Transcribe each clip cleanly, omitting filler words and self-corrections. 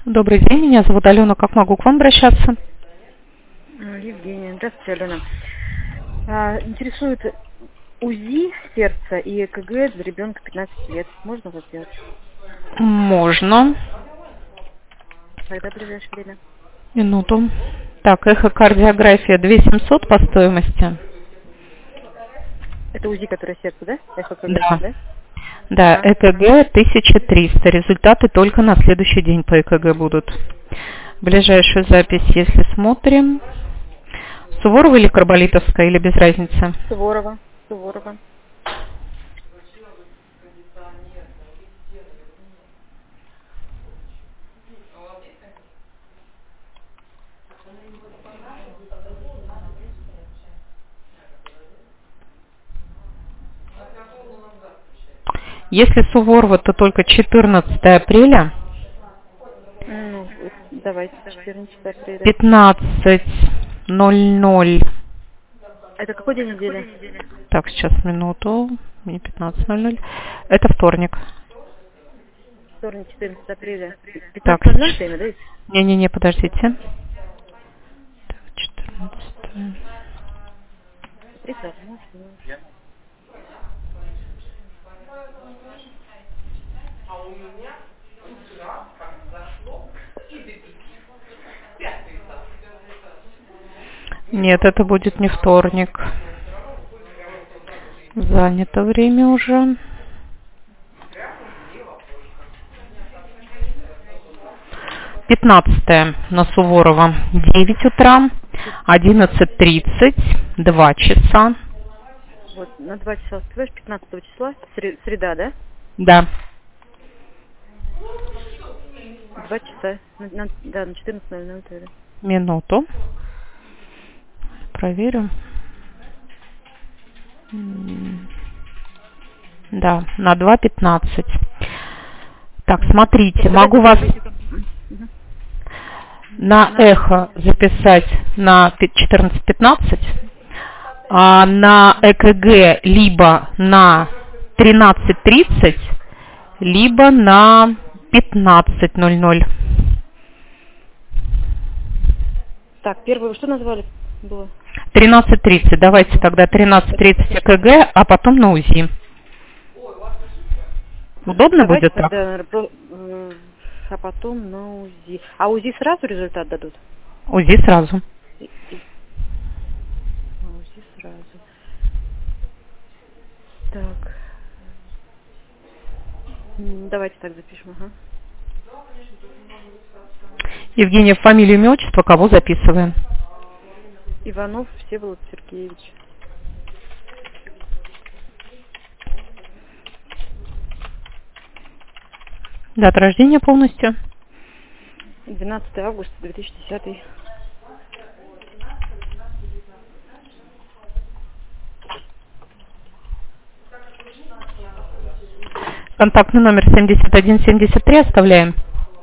Добрый день, меня зовут Алена. Как могу к вам обращаться? Евгения. Здравствуйте, Алена. Интересует УЗИ сердца и ЭКГ для ребенка 15 лет. Можно это сделать? Можно. Когда в ближайшее время? Минуту. Так, эхокардиография 2700 по стоимости. Это УЗИ, которое сердце, да? ЭКГ, Да. Да, ЭКГ 1300. Результаты только на следующий день по ЭКГ будут. Ближайшую запись, если смотрим. Суворова или Карболитовская, или без разницы? Суворова. Если Суворова, то только 14 апреля. Ну, давайте, 14 апреля. 15:00. Это какой день недели? Так, сейчас, минуту. Не 15:00. Это вторник. Вторник, 14 апреля. Так. 15:00 время, да? Не-не-не, подождите. Так, 14. Прекрасно. Нет, это будет не вторник. Занято время уже. Пятнадцатое на Суворова. 9 утра, 11:30, 2 часа. Вот, на 2 часа успеваешь, 15 числа, среда, да? Да. 2 часа, на 14:00 тогда. Минуту. Проверю. Да, на 2:15. Так, смотрите, могу вас на эхо записать на 14:15, а на ЭКГ либо на 13:30, либо на 15:00. Так, первое, что назвали было? 13:30. Давайте тогда 13:30 ЭКГ, а потом на УЗИ. Удобно будет так? А потом на УЗИ. А УЗИ сразу результат дадут? УЗИ сразу. УЗИ сразу. Так. Давайте так запишем. Ага. Евгения, фамилию, имя, отчество, кого записываем? Иванов Всеволод Сергеевич. Дата рождения полностью? 12 августа 2010. Контактный номер 7173 оставляем.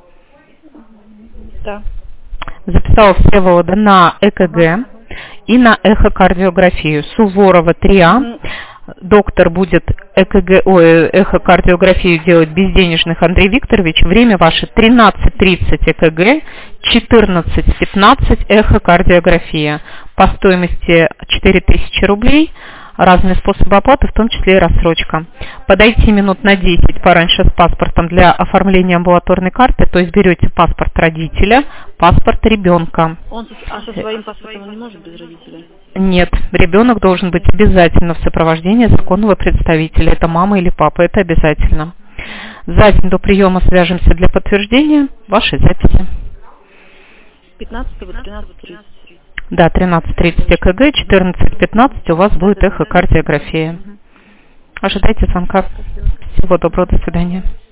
Да. Записала Всеволода на ЭКГ и на эхокардиографию. Суворова 3А. Доктор будет эхокардиографию делать безденежных Андрей Викторович. Время ваше 13:30 ЭКГ, 14:15 эхокардиография. По стоимости 4000 рублей. Разные способы оплаты, в том числе и рассрочка. Подойти минут на 10 пораньше с паспортом для оформления амбулаторной карты, то есть берете паспорт родителя, паспорт ребенка. Со своим паспортом он не может без родителя? Нет, ребенок должен быть обязательно в сопровождении законного представителя. Это мама или папа, это обязательно. За день до приема свяжемся для подтверждения вашей записи. 15-го 13:30. Да, 13:30 ЭКГ, 14:15 у вас будет эхокардиография. Ожидайте звонка. Всего доброго, до свидания.